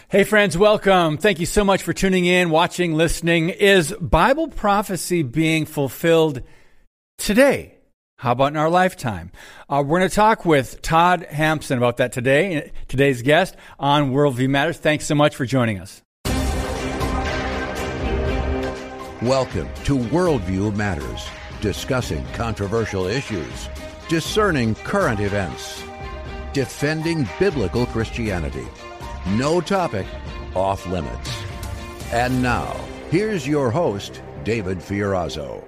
Hey friends, welcome. Thank you so much for tuning in, watching, listening. Is Bible prophecy being fulfilled today? How about in our lifetime? We're going to talk with Todd Hampson about that today, today's guest on Worldview Matters. Thanks so much for joining us. Welcome to Worldview Matters, discussing controversial issues, discerning current events, defending biblical Christianity. No topic off limits. And now, here's your host, David Fiorazo.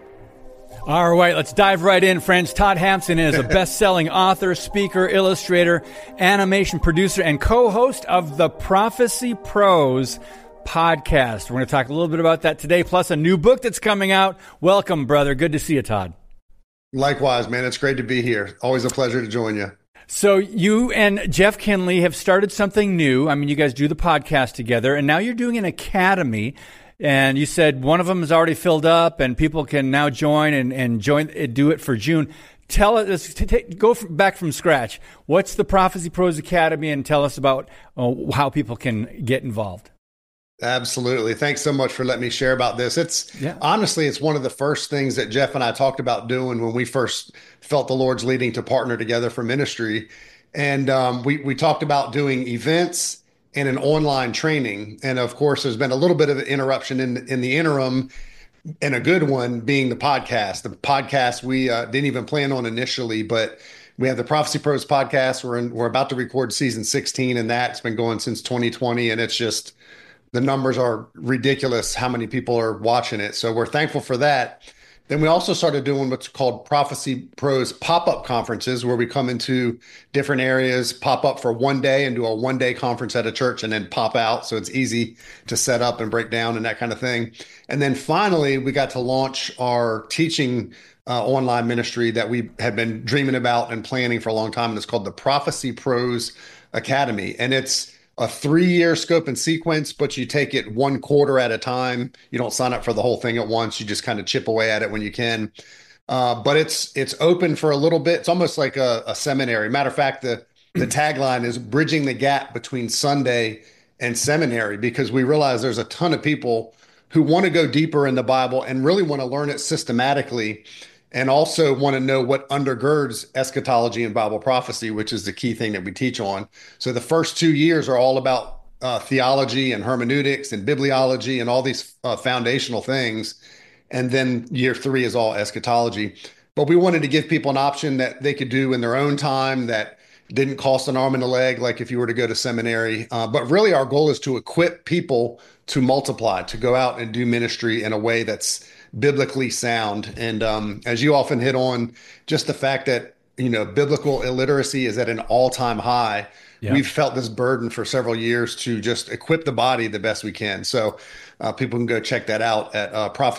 All right, let's dive right in, friends. Todd Hampson is a best-selling author, speaker, illustrator, animation producer, and co-host of the Prophecy Pros podcast. We're going to talk a little bit about that today, plus a new book that's coming out. Welcome, brother. Good to see you, Todd. Likewise, man. It's great to be here. Always a pleasure to join you. So you and Jeff Kinley have started something new. I mean, you guys do the podcast together, and now you're doing an academy. And you said one of them is already filled up, and people can now join and do it for June. Tell us, back from scratch. What's the Prophecy Pros Academy, and tell us about how people can get involved. Absolutely. Thanks so much for letting me share about this. Honestly, it's one of the first things that Jeff and I talked about doing when we first felt the Lord's leading to partner together for ministry. And we talked about doing events and an online training. And of course, there's been a little bit of an interruption in the interim, and a good one being the podcast. The podcast we didn't even plan on initially, but we have the Prophecy Pros podcast. We're about to record season 16, and that's been going since 2020. And it's just, the numbers are ridiculous how many people are watching it. So we're thankful for that. Then we also started doing what's called Prophecy Pros pop-up conferences, where we come into different areas, pop up for one day and do a one-day conference at a church, and then pop out. So it's easy to set up and break down and that kind of thing. And then finally, we got to launch our teaching online ministry that we had been dreaming about and planning for a long time. And it's called the Prophecy Pros Academy. And it's a 3-year scope and sequence, but you take it one quarter at a time. You don't sign up for the whole thing at once. You just kind of chip away at it when you can. But it's open for a little bit. It's almost like a seminary. Matter of fact, the tagline is bridging the gap between Sunday and seminary, because we realize there's a ton of people who want to go deeper in the Bible and really want to learn it systematically, and also want to know what undergirds eschatology and Bible prophecy, which is the key thing that we teach on. So the first 2 years are all about theology and hermeneutics and bibliology and all these foundational things. And then year 3 is all eschatology. But we wanted to give people an option that they could do in their own time that didn't cost an arm and a leg, like if you were to go to seminary. But really our goal is to equip people to multiply, to go out and do ministry in a way that's biblically sound. And as you often hit on, just the fact that, biblical illiteracy is at an all-time high. Yeah. We've felt this burden for several years to just equip the body the best we can. So people can go check that out at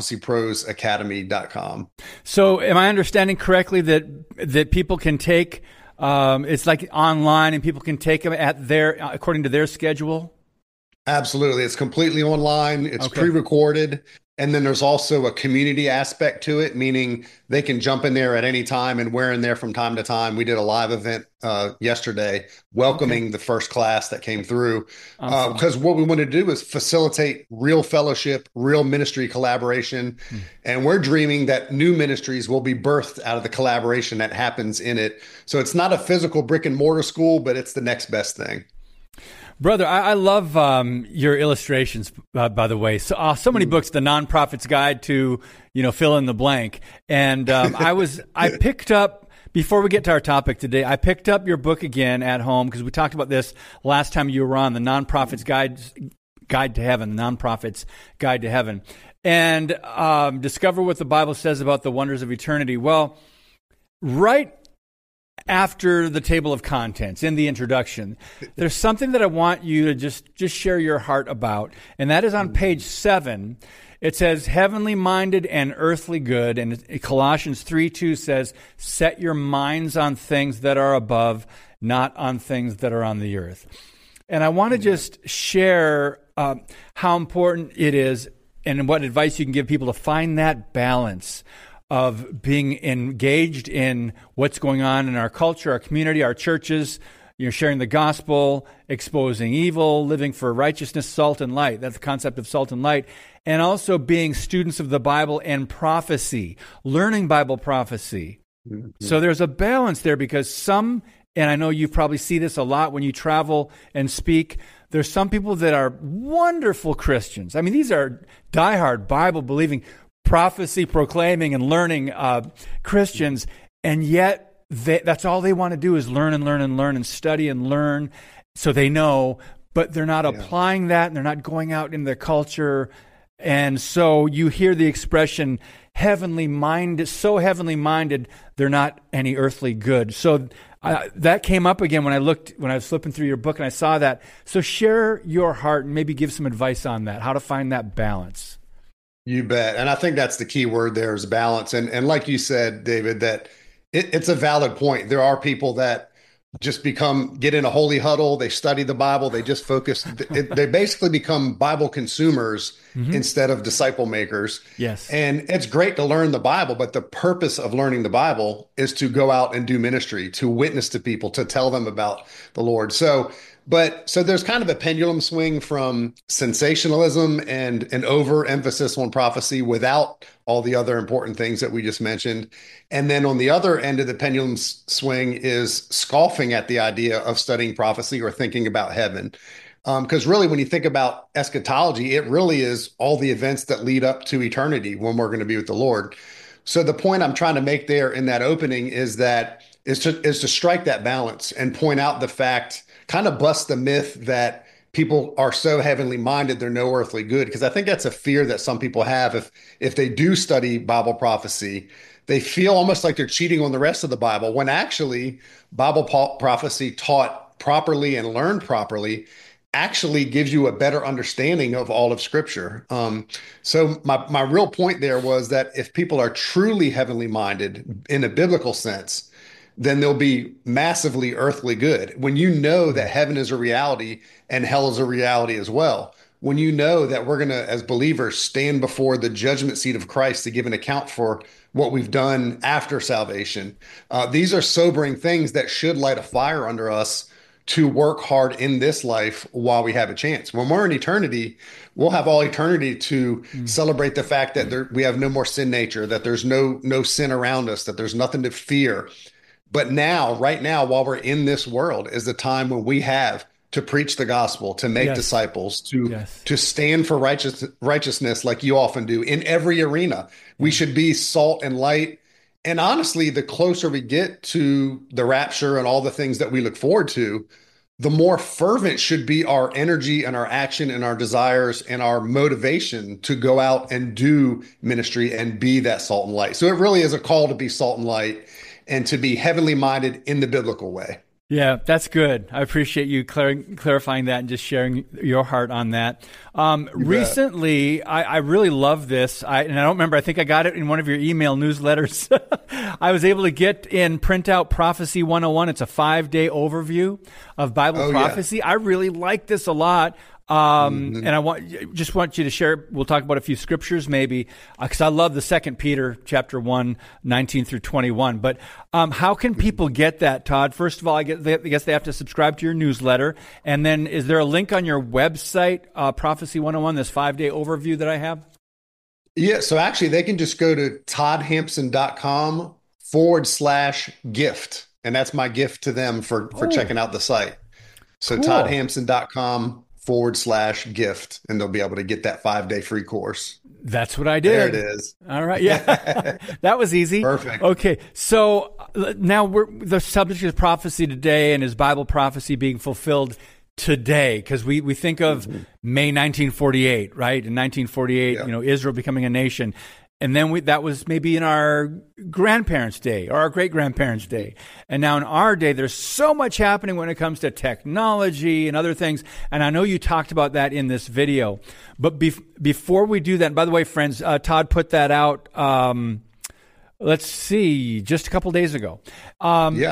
prophecyprosacademy.com. So am I understanding correctly that people can take, it's like online, and people can take them according to their schedule? Absolutely. It's completely online. It's pre-recorded. And then there's also a community aspect to it, meaning they can jump in there at any time, and we're in there from time to time. We did a live event yesterday welcoming the first class that came through, because what we want to do is facilitate real fellowship, real ministry collaboration. And we're dreaming that new ministries will be birthed out of the collaboration that happens in it. So it's not a physical brick and mortar school, but it's the next best thing. Brother, I love your illustrations, by the way. So many books, The Nonprofit's Guide to, fill in the blank. And I picked up, before we get to our topic today, I picked up your book again at home, because we talked about this last time you were on, The Nonprofit's Guide to Heaven, The Nonprofit's Guide to Heaven. And discover what the Bible says about the wonders of eternity. Well, right after the table of contents, in the introduction, there's something that I want you to just share your heart about, and that is on page 7. It says, heavenly minded and earthly good, and Colossians 3:2 says, set your minds on things that are above, not on things that are on the earth. And I want to just share how important it is and what advice you can give people to find that balance of being engaged in what's going on in our culture, our community, our churches, You're sharing the gospel, exposing evil, living for righteousness, salt and light. That's the concept of salt and light. And also being students of the Bible and prophecy, learning Bible prophecy. Mm-hmm. So there's a balance there because some, and I know you probably see this a lot when you travel and speak, there's some people that are wonderful Christians. I mean, these are diehard Bible-believing, prophecy proclaiming and learning Christians, and yet that's all they want to do is learn and learn and learn and study and learn so they know, but they're not applying that and they're not going out in the culture. And so you hear the expression heavenly minded, so heavenly minded, they're not any earthly good. So that came up again when I was flipping through your book and I saw that. So share your heart and maybe give some advice on that, how to find that balance. You bet. And I think that's the key word there is balance. And like you said, David, that it's a valid point. There are people that just get in a holy huddle. They study the Bible. They just focus. They basically become Bible consumers instead of disciple makers. Yes. And it's great to learn the Bible, but the purpose of learning the Bible is to go out and do ministry, to witness to people, to tell them about the Lord. So there's kind of a pendulum swing from sensationalism and an overemphasis on prophecy without all the other important things that we just mentioned. And then on the other end of the pendulum swing is scoffing at the idea of studying prophecy or thinking about heaven. Because really, when you think about eschatology, it really is all the events that lead up to eternity when we're going to be with the Lord. So the point I'm trying to make there in that opening is to strike that balance and point out the fact, kind of bust the myth that people are so heavenly minded, they're no earthly good. Because I think that's a fear that some people have. If they do study Bible prophecy, they feel almost like they're cheating on the rest of the Bible, when actually Bible prophecy taught properly and learned properly actually gives you a better understanding of all of Scripture. So my real point there was that if people are truly heavenly minded in a biblical sense, then they'll be massively earthly good. When you know that heaven is a reality and hell is a reality as well, when you know that we're going to, as believers, stand before the judgment seat of Christ to give an account for what we've done after salvation, these are sobering things that should light a fire under us to work hard in this life while we have a chance. When we're in eternity, we'll have all eternity to celebrate the fact that we have no more sin nature, that there's no sin around us, that there's nothing to fear. But now, right now, while we're in this world, is the time when we have to preach the gospel, to make disciples, to stand for righteousness like you often do in every arena. We should be salt and light. And honestly, the closer we get to the rapture and all the things that we look forward to, the more fervent should be our energy and our action and our desires and our motivation to go out and do ministry and be that salt and light. So it really is a call to be salt and light and to be heavenly minded in the biblical way. Yeah, that's good. I appreciate you clarifying that and just sharing your heart on that. Recently, I really love this. And I don't remember, I think I got it in one of your email newsletters. I was able to get in Printout Prophecy 101. It's a 5-day overview of Bible prophecy. Yeah. I really like this a lot. And I just want you to share. We'll talk about a few scriptures maybe, because I love the 2 Peter chapter 1, 19 through 21. But how can people get that, Todd? First of all, I guess they have to subscribe to your newsletter. And then is there a link on your website, Prophecy 101, this 5-day overview that I have? Yeah, so actually they can just go to toddhampson.com/gift. And that's my gift to them for checking out the site. So cool. toddhampson.com/gift, and they'll be able to get that 5-day free course. That's what I did. There it is. All right. Yeah. That was easy. Perfect. Okay. So now the subject is prophecy today, and is Bible prophecy being fulfilled today? Because we think of May 1948, right? In 1948, Israel becoming a nation. And then that was maybe in our grandparents' day or our great-grandparents' day. And now in our day, there's so much happening when it comes to technology and other things. And I know you talked about that in this video. But before we do that, and by the way, friends, Todd put that out, let's see, just a couple days ago.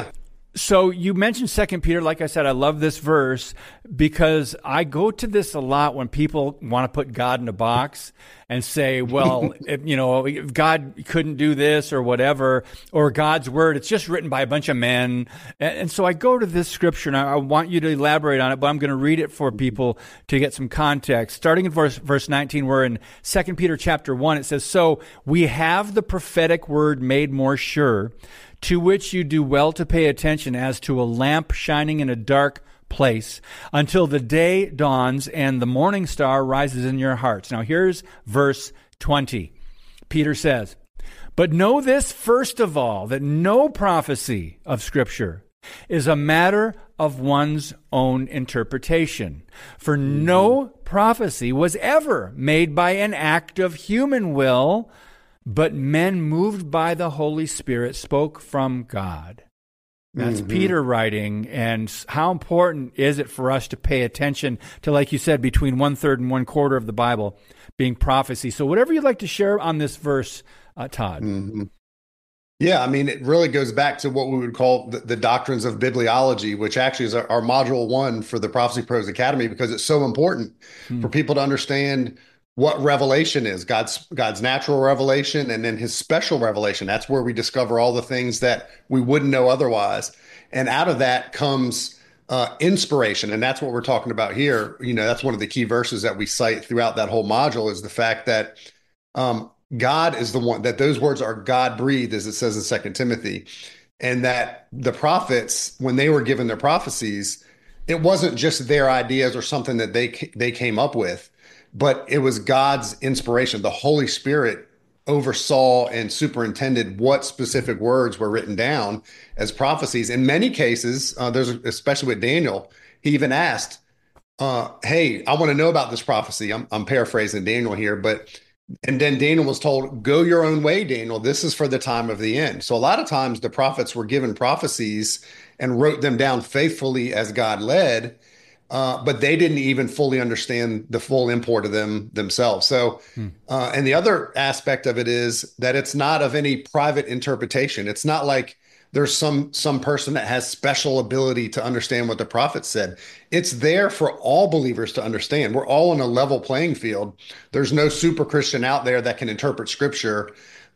So you mentioned Second Peter. Like I said, I love this verse because I go to this a lot when people want to put God in a box and say, well, if God couldn't do this or whatever, or God's word, it's just written by a bunch of men. And so I go to this scripture, and I want you to elaborate on it, but I'm going to read it for people to get some context. Starting in verse 19, we're in Second Peter chapter 1. It says, "So we have the prophetic word made more sure, to which you do well to pay attention as to a lamp shining in a dark place until the day dawns and the morning star rises in your hearts." Now here's verse 20. Peter says, "But know this first of all, that no prophecy of Scripture is a matter of one's own interpretation. For no prophecy was ever made by an act of human will, but men moved by the Holy Spirit spoke from God." That's Peter writing. And how important is it for us to pay attention to, like you said, between 1/3 and 1/4 of the Bible being prophecy? So whatever you'd like to share on this verse, Todd. Yeah, I mean, it really goes back to what we would call the doctrines of bibliology, which actually is our module 1 for the Prophecy Pros Academy, because it's so important for people to understand what revelation is, God's natural revelation, and then his special revelation. That's where we discover all the things that we wouldn't know otherwise. And out of that comes inspiration. And that's what we're talking about here. That's one of the key verses that we cite throughout that whole module, is the fact that God is the one, that those words are God breathed, as it says in 2 Timothy. And that the prophets, when they were given their prophecies, it wasn't just their ideas or something that they came up with, but it was God's inspiration. The Holy Spirit oversaw and superintended what specific words were written down as prophecies. In many cases, especially with Daniel, he even asked, "Hey, I want to know about this prophecy." I'm paraphrasing Daniel here, and then Daniel was told, "Go your own way, Daniel. This is for the time of the end." So a lot of times the prophets were given prophecies and wrote them down faithfully as God led. But they didn't even fully understand the full import of them themselves. So, and the other aspect of it is that it's not of any private interpretation. It's not like there's some person that has special ability to understand what the prophet said. It's there for all believers to understand. We're all on a level playing field. There's no super Christian out there that can interpret Scripture.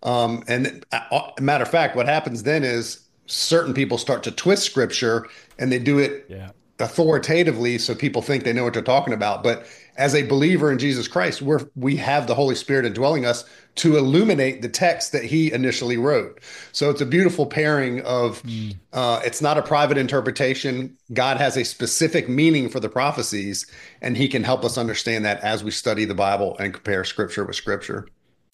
And matter of fact, what happens then is certain people start to twist Scripture, and they do it authoritatively, so people think they know what they're talking about. But as a believer in Jesus Christ, we have the Holy Spirit indwelling us to illuminate the text that he initially wrote. So it's a beautiful pairing of it's not a private interpretation. God has a specific meaning for the prophecies, and he can help us understand that as we study the Bible and compare Scripture with Scripture.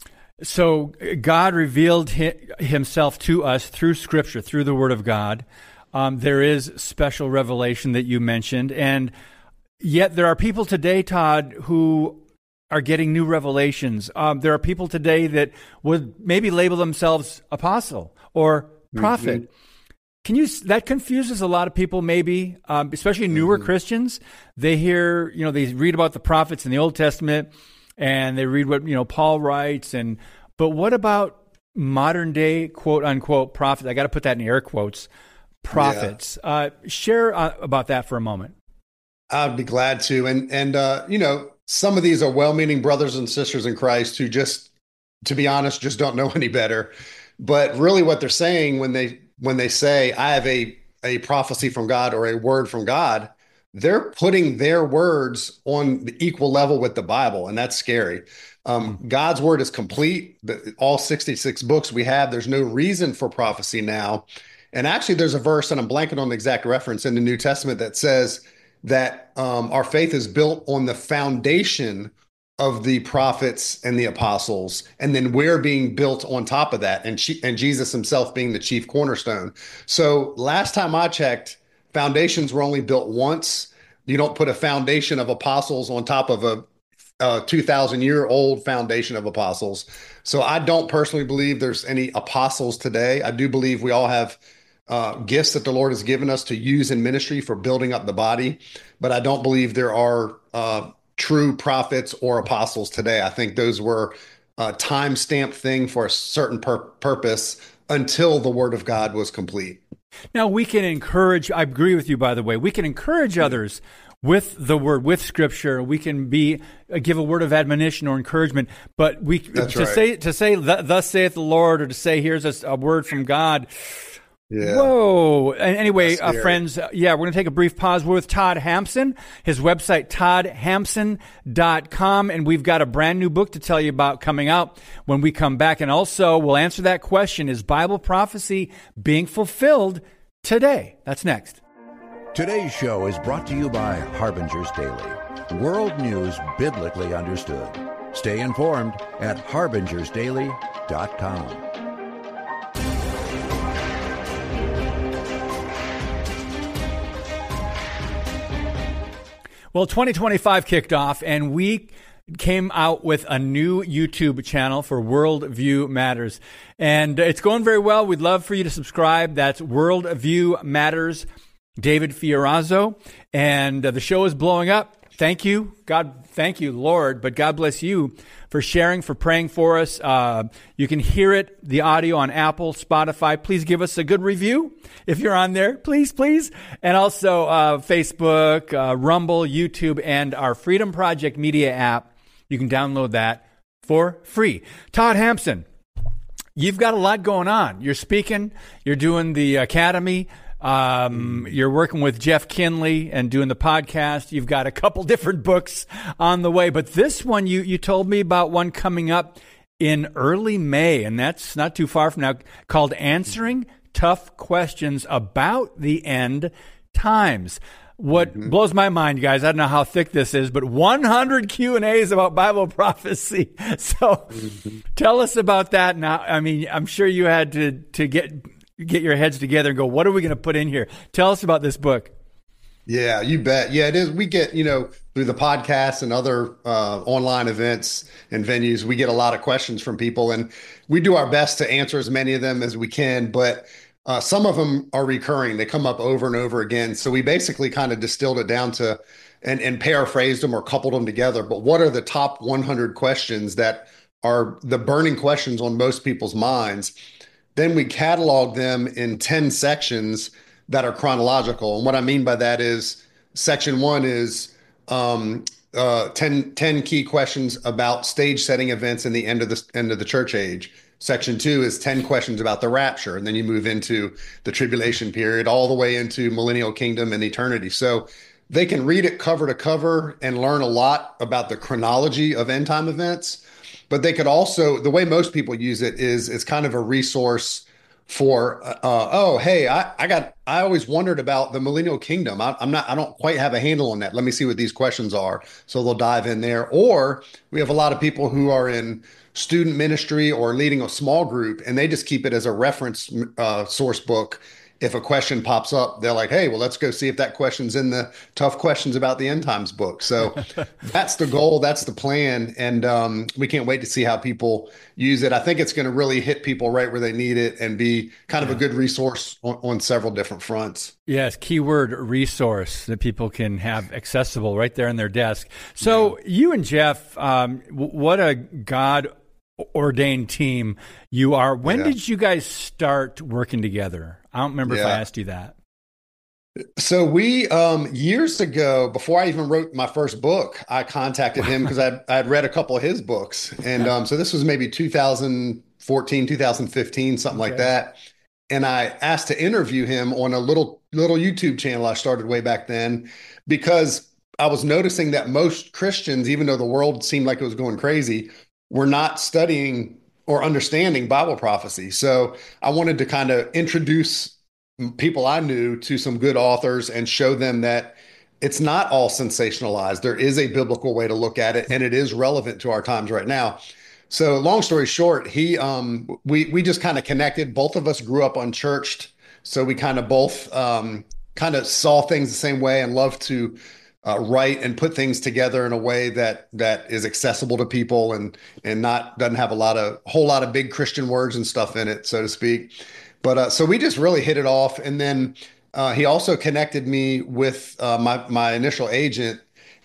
So God revealed himself to us through Scripture, through the Word of God. There is special revelation that you mentioned, and yet there are people today, Todd, who are getting new revelations. There are people today that would maybe label themselves apostle or prophet. That confuses a lot of people, maybe, especially newer Christians. They hear, they read about the prophets in the Old Testament, and they read what, Paul writes. But what about modern day, quote unquote, prophets? I got to put that in air quotes. Prophets. Share about that for a moment. I'd be glad to. And some of these are well-meaning brothers and sisters in Christ who just, to be honest, just don't know any better. But really what they're saying when they say, "I have a prophecy from God" or a word from God, they're putting their words on the equal level with the Bible. And that's scary. God's word is complete. All 66 books we have, there's no reason for prophecy now. And actually, there's a verse, and I'm blanking on the exact reference in the New Testament, that says that our faith is built on the foundation of the prophets and the apostles, and then we're being built on top of that, and Jesus himself being the chief cornerstone. So last time I checked, foundations were only built once. You don't put a foundation of apostles on top of a 2,000-year-old foundation of apostles. So I don't personally believe there's any apostles today. I do believe we all have gifts that the Lord has given us to use in ministry for building up the body. But I don't believe there are true prophets or apostles today. I think those were a time-stamped thing for a certain purpose until the Word of God was complete. Now, we can encourage, I agree with you, by the way, we can encourage others with the word, with scripture. We can give a word of admonition or encouragement, but to say, thus saith the Lord, or to say, here's a word from God. Yeah. Whoa. And anyway, friends, we're going to take a brief pause. We're with Todd Hampson, his website, toddhampson.com. And we've got a brand new book to tell you about coming out when we come back. And also, we'll answer that question, is Bible prophecy being fulfilled today? That's next. Today's show is brought to you by Harbinger's Daily, world news biblically understood. Stay informed at harbingersdaily.com. Well, 2025 kicked off, and we came out with a new YouTube channel for Worldview Matters. And it's going very well. We'd love for you to subscribe. That's Worldview Matters, David Fiorazo. And the show is blowing up. Thank you. God, thank you, Lord. But God bless you for sharing, for praying for us. You can hear it, the audio on Apple, Spotify. Please give us a good review if you're on there. Please, please. And also Facebook, Rumble, YouTube, and our Freedom Project Media app. You can download that for free. Todd Hampson, you've got a lot going on. You're speaking. You're doing the academy. You're working with Jeff Kinley and doing the podcast. You've got a couple different books on the way, but this one, you told me about one coming up in early May, and that's not too far from now, called Answering Tough Questions About the End Times. What blows my mind, guys, I don't know how thick this is, but 100 Q&As about Bible prophecy. So tell us about that. Now, I mean, I'm sure you had to get your heads together and go, what are we going to put in here? Tell us about this book. Yeah, you bet. Yeah, it is. We get, through the podcast and other online events and venues, we get a lot of questions from people, and we do our best to answer as many of them as we can. But some of them are recurring. They come up over and over again. So we basically kind of distilled it down to and paraphrased them or coupled them together. But what are the top 100 questions that are the burning questions on most people's minds? Then we catalog them in 10 sections that are chronological. And what I mean by that is section 1 is 10 key questions about stage setting events in the end of the church age. Section 2 is 10 questions about the rapture. And then you move into the tribulation period all the way into millennial kingdom and eternity. So they can read it cover to cover and learn a lot about the chronology of end time events. But they could also, the way most people use it is it's kind of a resource for, I always wondered about the millennial kingdom. I don't quite have a handle on that. Let me see what these questions are. So they'll dive in there. Or we have a lot of people who are in student ministry or leading a small group, and they just keep it as a reference source book. If a question pops up, they're like, hey, well, let's go see if that question's in the Tough Questions About the End Times book. So that's the goal. That's the plan. And we can't wait to see how people use it. I think it's going to really hit people right where they need it and be kind of a good resource on several different fronts. Yes, keyword resource that people can have accessible right there in their desk. So you and Jeff, what a God-ordained team you are. When did you guys start working together? I don't remember if I asked you that. So we, years ago, before I even wrote my first book, I contacted him because I had read a couple of his books. And so this was maybe 2014, 2015, something like that. And I asked to interview him on a little YouTube channel I started way back then, because I was noticing that most Christians, even though the world seemed like it was going crazy, were not studying or understanding Bible prophecy. So I wanted to kind of introduce people I knew to some good authors and show them that it's not all sensationalized. There is a biblical way to look at it, and it is relevant to our times right now. So long story short, we just kind of connected. Both of us grew up unchurched. So we kind of both kind of saw things the same way and loved to write and put things together in a way that is accessible to people and doesn't have a whole lot of big Christian words and stuff in it, so to speak. But so we just really hit it off. And then he also connected me with my initial agent,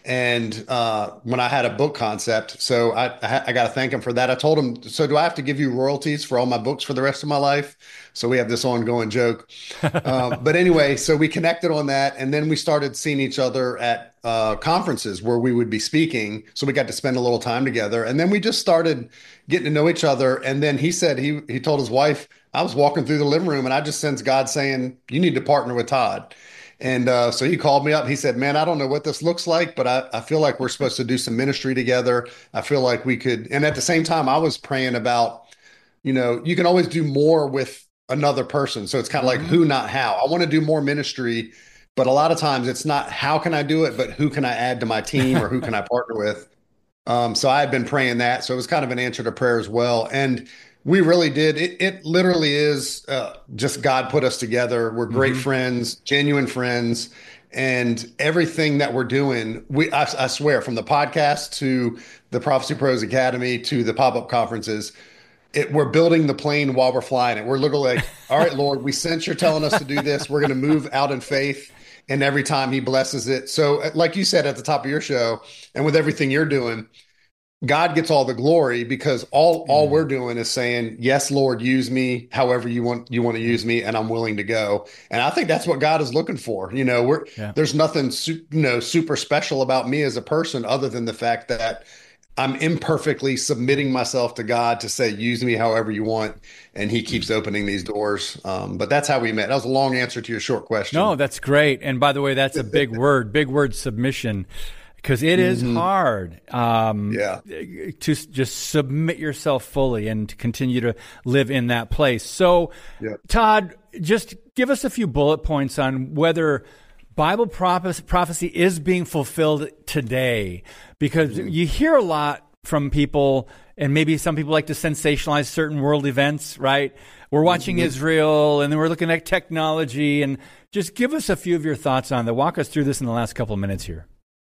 And when I had a book concept, so I got to thank him for that. I told him, so do I have to give you royalties for all my books for the rest of my life? So we have this ongoing joke. But anyway, so we connected on that, and then we started seeing each other at conferences where we would be speaking. So we got to spend a little time together, and then we just started getting to know each other. And then he said he told his wife, I was walking through the living room, and I just sensed God saying, "You need to partner with Todd." And so he called me up. He said, "Man, I don't know what this looks like, but I feel like we're supposed to do some ministry together. I feel like we could." And at the same time, I was praying about, you can always do more with another person. So it's kind of like who, not how. I want to do more ministry, but a lot of times it's not how can I do it, but who can I add to my team or who can I partner with? So I had been praying that. So it was kind of an answer to prayer as well. And we really did. It literally is just God put us together. We're great friends, genuine friends. And everything that we're doing, I swear, from the podcast to the Prophecy Pros Academy to the pop-up conferences, we're building the plane while we're flying it. We're literally like, all right, Lord, we sense you're telling us to do this. We're going to move out in faith. And every time he blesses it. So like you said at the top of your show, and with everything you're doing, God gets all the glory because all we're doing is saying, yes, Lord, use me however you want to use me, and I'm willing to go. And I think that's what God is looking for. There's nothing super special about me as a person other than the fact that I'm imperfectly submitting myself to God to say, use me however you want. And he keeps opening these doors. But that's how we met. That was a long answer to your short question. No, that's great. And by the way, that's a big word, submission, because it is hard to just submit yourself fully and to continue to live in that place. So, Todd, just give us a few bullet points on whether Bible prophecy is being fulfilled today, because you hear a lot from people, and maybe some people like to sensationalize certain world events, right? We're watching Israel, and then we're looking at technology, and just give us a few of your thoughts on that. Walk us through this in the last couple of minutes here.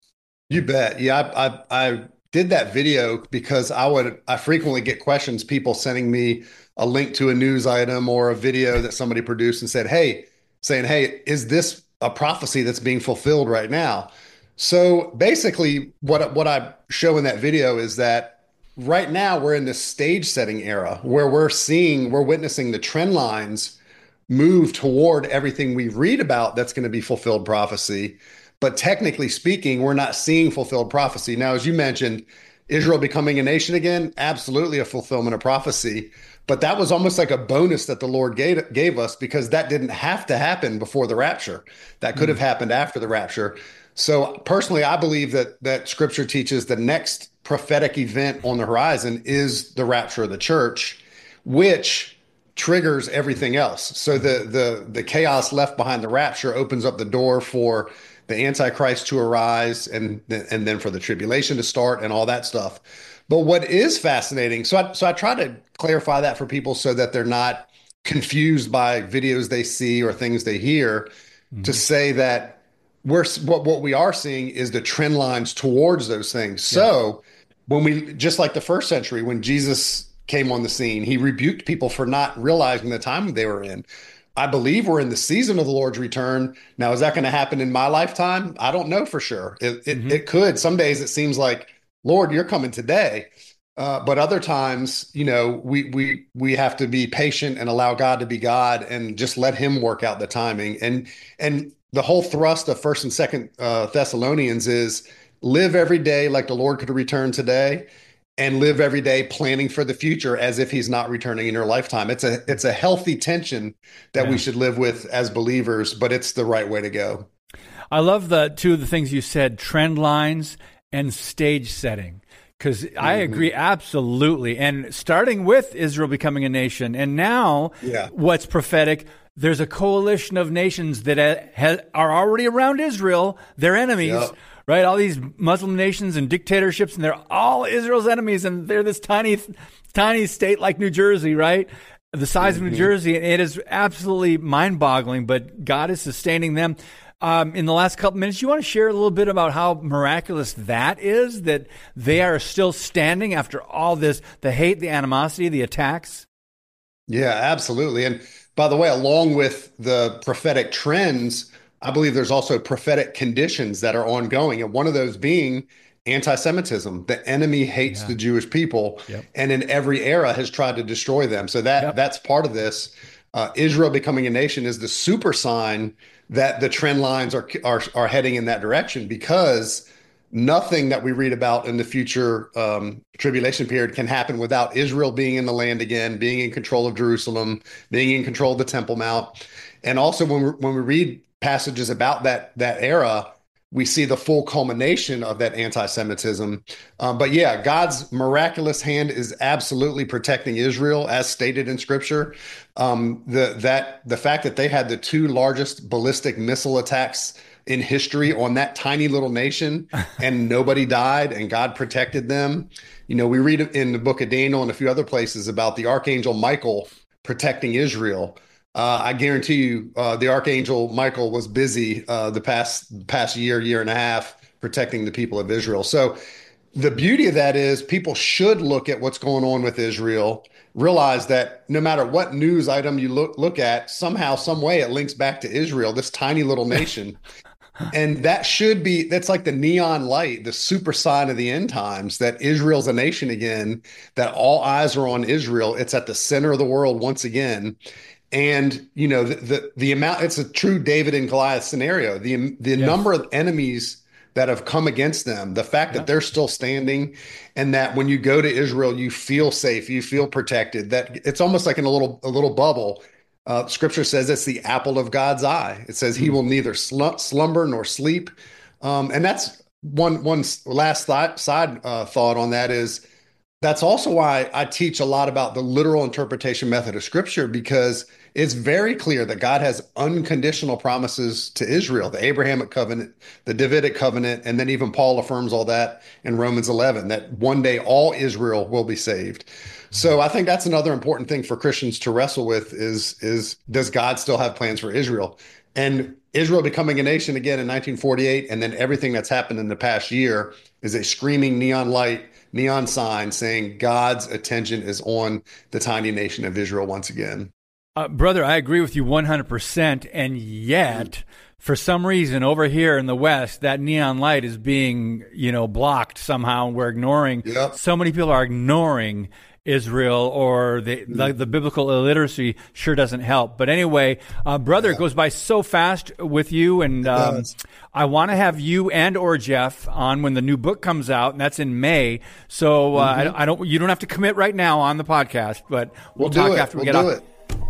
You bet. Yeah, I did that video because I frequently get questions, people sending me a link to a news item or a video that somebody produced and saying, hey, is this a prophecy that's being fulfilled right now? So basically what I show in that video is that right now we're in this stage setting era where we're witnessing the trend lines move toward everything we read about that's going to be fulfilled prophecy. But technically speaking, we're not seeing fulfilled prophecy. Now, as you mentioned, Israel becoming a nation again, absolutely a fulfillment of prophecy. But that was almost like a bonus that the Lord gave us, because that didn't have to happen before the rapture. That could have happened after the rapture. So personally, I believe that Scripture teaches the next prophetic event on the horizon is the rapture of the church, which triggers everything else. So the chaos left behind the rapture opens up the door for the Antichrist to arise, and then for the tribulation to start and all that stuff. But what is fascinating, so I try to clarify that for people so that they're not confused by videos they see or things they hear, to say that what we are seeing is the trend lines towards those things. So when just like the first century, when Jesus came on the scene, he rebuked people for not realizing the time they were in. I believe we're in the season of the Lord's return. Now, is that going to happen in my lifetime? I don't know for sure. It could. Some days it seems like, Lord, you're coming today. But other times, we have to be patient and allow God to be God and just let him work out the timing. And the whole thrust of 1st and 2nd Thessalonians is live every day like the Lord could return today, and live every day planning for the future as if he's not returning in your lifetime. It's a healthy tension that we should live with as believers, but it's the right way to go. I love two of the things you said, trend lines and stage setting, because I agree absolutely. And starting with Israel becoming a nation, and now what's prophetic, there's a coalition of nations that are already around Israel, their enemies. Yep. Right, all these Muslim nations and dictatorships, and they're all Israel's enemies, and they're this tiny state like New Jersey, right? The size of New Jersey. It is absolutely mind-boggling, but God is sustaining them. In the last couple minutes, you want to share a little bit about how miraculous that is, that they are still standing after all this, the hate, the animosity, the attacks? Yeah, absolutely. And by the way, along with the prophetic trends, I believe there's also prophetic conditions that are ongoing. And one of those being anti-Semitism. The enemy hates the Jewish people, and in every era has tried to destroy them. So that's part of this. Israel becoming a nation is the super sign that the trend lines are heading in that direction, because nothing that we read about in the future tribulation period can happen without Israel being in the land again, being in control of Jerusalem, being in control of the Temple Mount. And also when we read passages about that era, we see the full culmination of that anti-Semitism. But yeah, God's miraculous hand is absolutely protecting Israel, as stated in Scripture. The fact that they had the 2 largest ballistic missile attacks in history on that tiny little nation, and nobody died, and God protected them. You know, we read in the book of Daniel and a few other places about the archangel Michael protecting Israel. I guarantee you, the archangel Michael was busy the past year and a half protecting the people of Israel. So the beauty of that is people should look at what's going on with Israel, realize that no matter what news item you look at, somehow, some way, it links back to Israel, this tiny little nation. And that's like the neon light, the super sign of the end times, that Israel's a nation again, that all eyes are on Israel. It's at the center of the world once again. And, you know, the amount, it's a true David and Goliath scenario. The number of enemies that have come against them, the fact that they're still standing, and that when you go to Israel, you feel safe, you feel protected, that it's almost like in a little bubble. Scripture says it's the apple of God's eye. It says he will neither slumber nor sleep. And that's one last side thought on that is, that's also why I teach a lot about the literal interpretation method of Scripture, because it's very clear that God has unconditional promises to Israel, the Abrahamic covenant, the Davidic covenant, and then even Paul affirms all that in Romans 11, that one day all Israel will be saved. So I think that's another important thing for Christians to wrestle with is does God still have plans for Israel? And Israel becoming a nation again in 1948, and then everything that's happened in the past year is a screaming neon sign saying God's attention is on the tiny nation of Israel once again. Brother, I agree with you 100%. And yet, for some reason over here in the West, that neon light is being, blocked somehow. We're ignoring. Yep. So many people are ignoring Israel, or the biblical illiteracy sure doesn't help. But anyway, brother, it goes by so fast with you, and I want to have you and or Jeff on when the new book comes out, and that's in May. So you don't have to commit right now on the podcast, but we'll talk after we get off.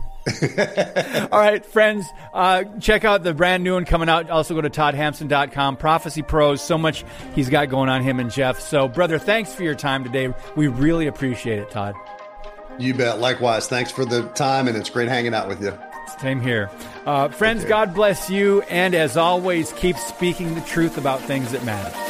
All right, friends, check out the brand new one coming out. Also go to toddhampson.com. Prophecy Pros, so much he's got going on, him and Jeff. So, brother, thanks for your time today. We really appreciate it, Todd. You bet. Likewise. Thanks for the time, and it's great hanging out with you. Same here. Friends, God bless you, and as always, keep speaking the truth about things that matter.